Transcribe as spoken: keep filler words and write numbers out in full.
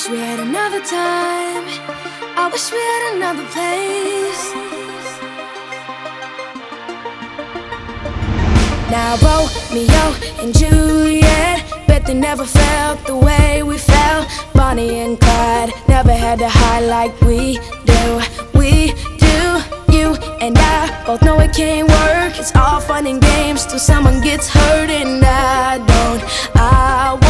wish we had another time. I wish we had another place. Now Romeo and Juliet, bet they never felt the way we felt. Bonnie and Clyde never had to hide like we do. We do. You and I both know it can't work. It's all fun and games till someone gets hurt, and I don't. I